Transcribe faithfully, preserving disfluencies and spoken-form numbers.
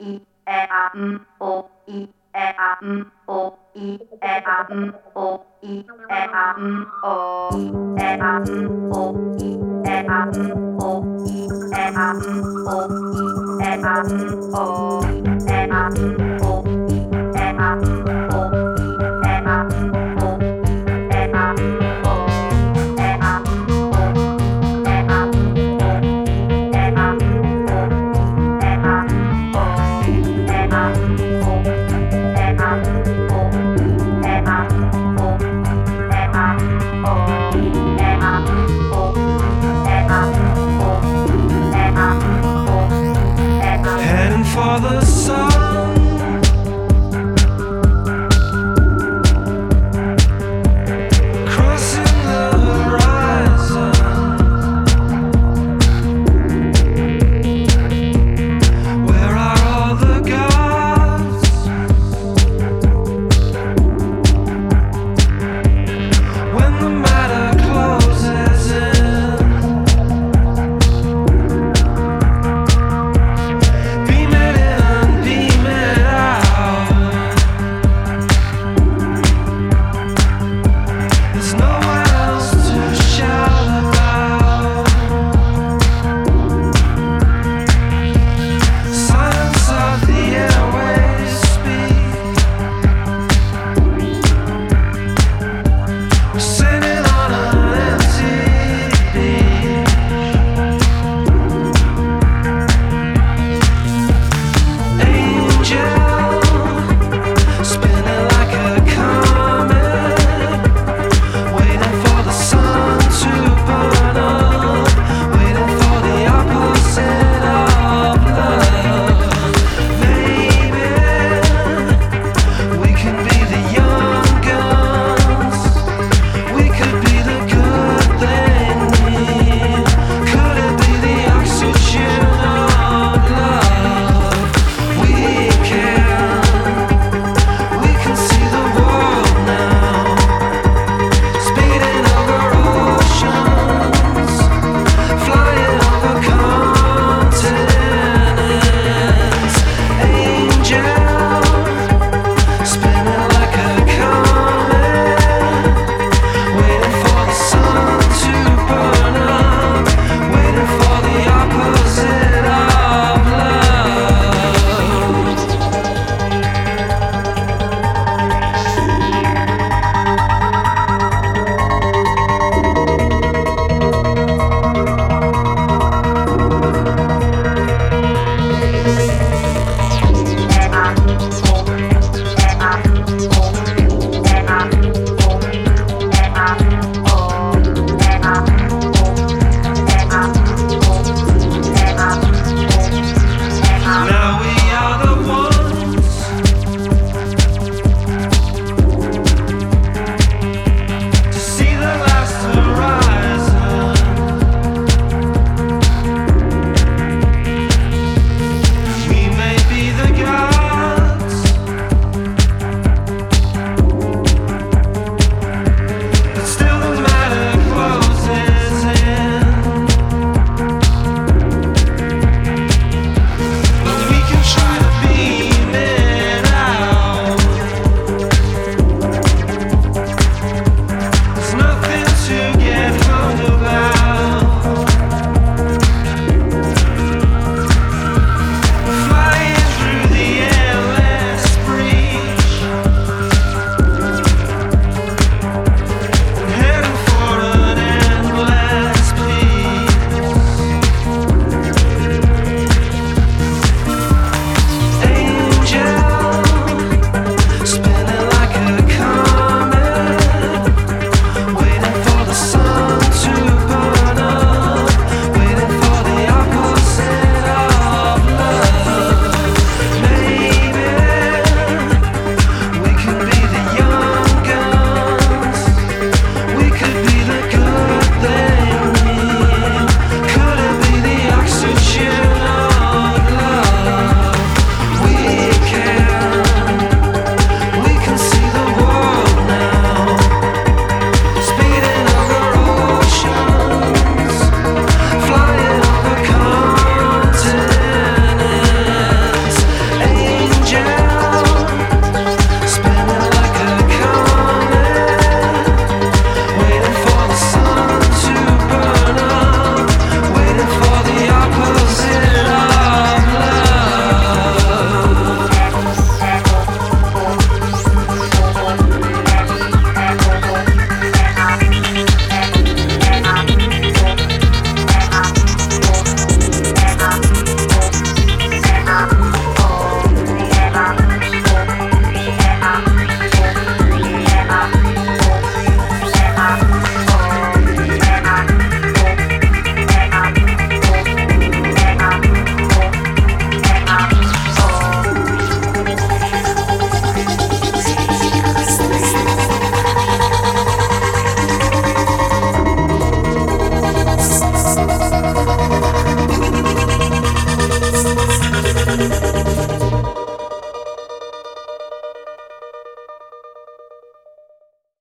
i, e, a, m, o, i, e, a, m, o, i, e, a, m, o, i, e, a, m, o, i, e, a, m, o, i, e, a, m, o, i, e, a, m, o, i, e, a, m, o, i, e, a, m, o, i, e, a, m, o, i, e, a, m, o, e, a, m, o, e, a, Heading for the sun.